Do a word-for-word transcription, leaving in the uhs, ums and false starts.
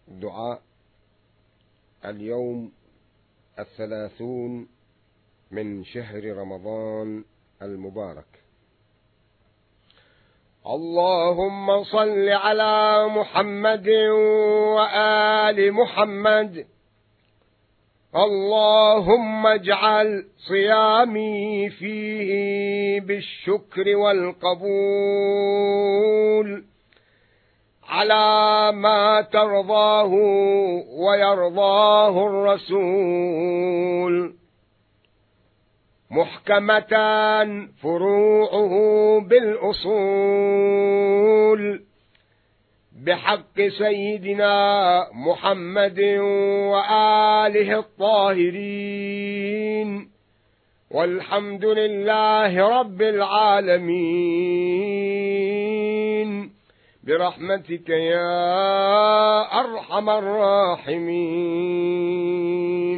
دعاء اليوم الثلاثون من شهر رمضان المبارك. اللهم صل على محمد وآل محمد. اللهم اجعل صيامي فيه بالشكر والقبول على ما ترضاه ويرضاه الرسول، محكمة فروعه بالأصول، بحق سيدنا محمد وآله الطاهرين، والحمد لله رب العالمين برحمتك يا أرحم الراحمين.